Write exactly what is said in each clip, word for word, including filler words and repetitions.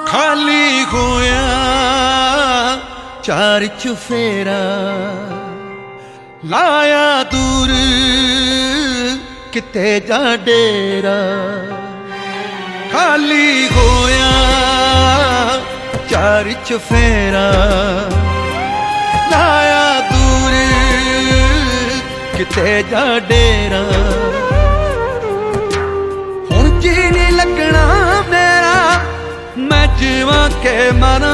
खाली होया चार चुफेरा लाया दूर किते जा डेरा। खाली होया चार चुफेरा लाया दूर किते जा डेरा। हुण जी नहीं लगना मेरा मैं जीवा के मरा।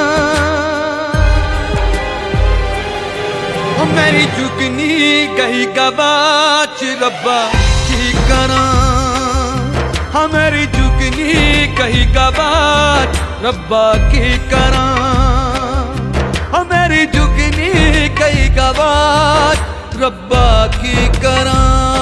मेरी जुगनी गई गवाच रब्बा की करा। हाँ मेरी जुगनी गई गवाच रब्बा की करा। हाँ मेरी जुगनी गई गवाच रब्बा की करा।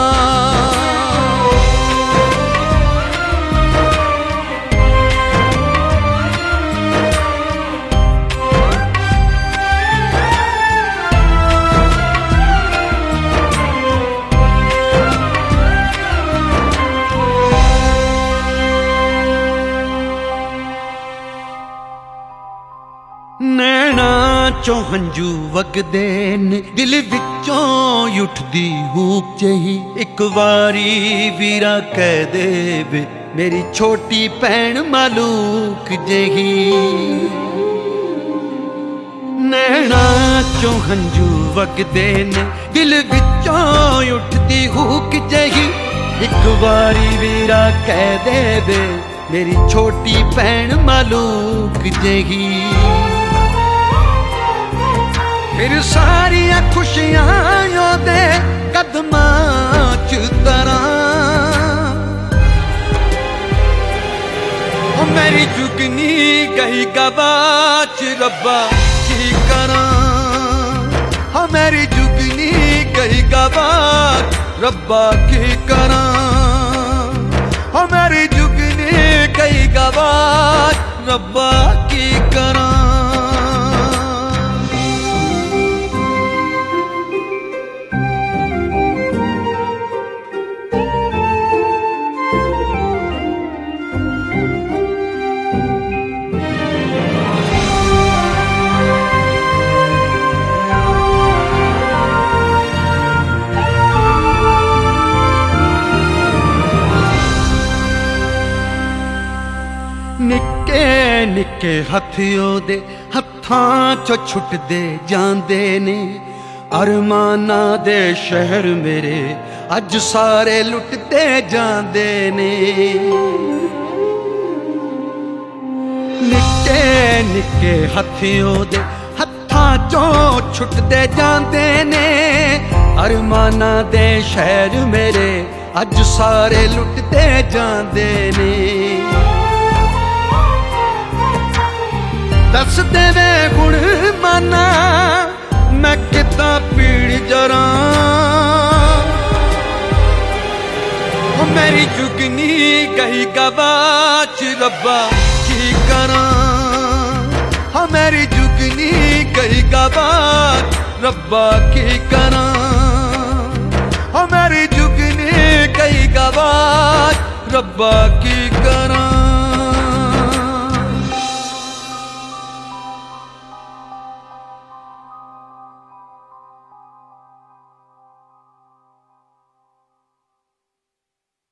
नैना चो हंजू वगदे ने दिल विचों उठदी हूक जही। एक वारी वीरा कह दे वे मेरी छोटी भैन मालूक जही। नैना चो हंजू वगदे ने दिल विचों उठदी हूक जही। एक वारी वीरा कह दे वे मेरी छोटी भैन मालूक जही। फिर सारिया खुशियां ओदे कदमां च तरां। ओ मेरी जुगनी गई गवाच रब्बा की करा। हाँ मेरी जुगनी गई गवाच रब्बा की करा। हाँ मेरी जुगनी गई गवाच रब्बा की करा। निक्के निक्के हथियों दे हत्थां चो छुटदे जांदे ने। अरमाना दे शहर मेरे अज सारे लुटते जांदे ने। निक्के निक्के हथियों दे हत्थां चो छुटदे जांदे ने। अरमाना दे शहर मेरे अज सारे लुटते जांदे ने। दस देवे गुण माना मैं किता पीड़ जरा। मेरी जुगनी गई गवाच रब्बा की करा। हाँ मेरी जुगनी गई गवाच रब्बा की करा। हाँ मेरी जुगनी गई गवाच रब्बा की करा।